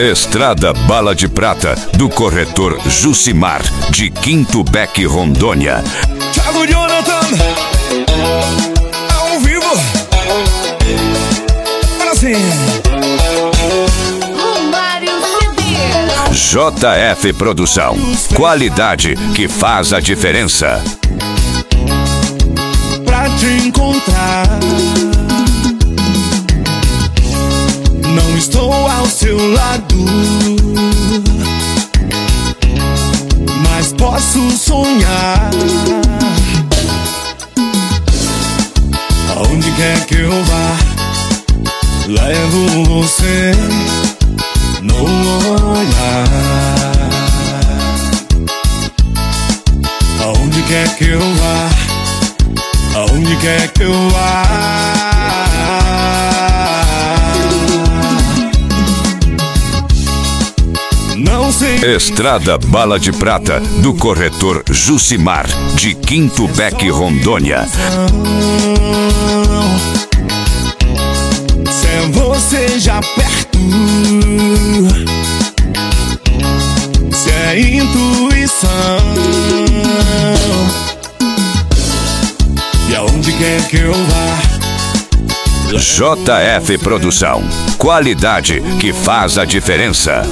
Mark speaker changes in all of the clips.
Speaker 1: Estrada Bala de Prata, do corretor Jucimar, de Quinto Beck, Rondônia.
Speaker 2: Thiago Jonathan, ao vivo, assim.
Speaker 1: JF Produção, qualidade que faz a diferença.
Speaker 2: Pra te encontrar, não estou ao seu lado, mas posso sonhar. Aonde quer que eu vá, levo você no olhar. Aonde quer que eu vá, aonde quer que eu vá. Não sei.
Speaker 1: Estrada Bala de Prata, do corretor Jucimar, de Quinto Beck, Rondônia.
Speaker 2: Se é você já perto, se é intuição, e aonde quer que eu vá,
Speaker 1: JF Produção, qualidade que faz a diferença.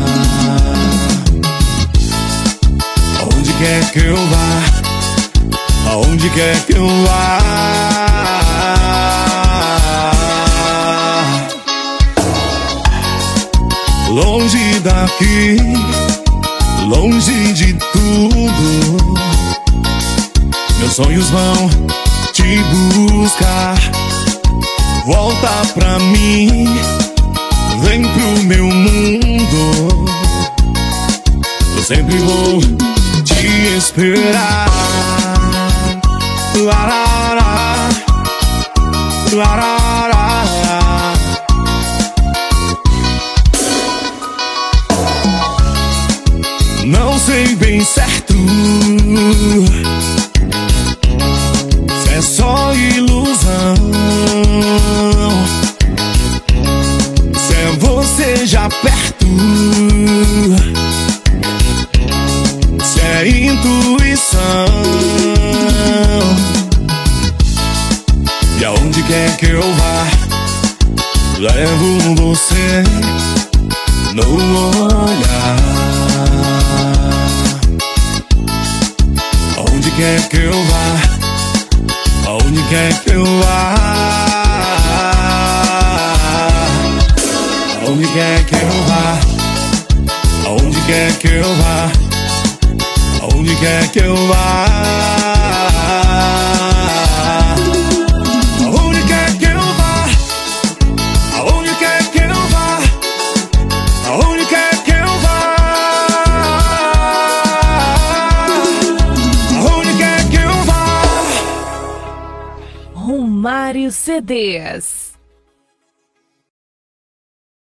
Speaker 2: aonde quer que eu vá, aonde quer que eu vá. Longe daqui, longe de tudo, meus sonhos vão te buscar. Volta pra mim, vem pro meu mundo, eu sempre vou te esperar. Larará, larará. Não sei bem certo se é só ilusão, se é você já perto, se é intuição, e aonde quer que eu vá, levo você no olhar. Aonde quer que eu vá, aonde quer que eu vá. Aonde quer que eu vá, aonde quer que eu vá, aonde quer que eu vá. Aonde quer que eu vá, aonde quer que eu vá, aonde quer que eu vá.
Speaker 3: Romário CDs.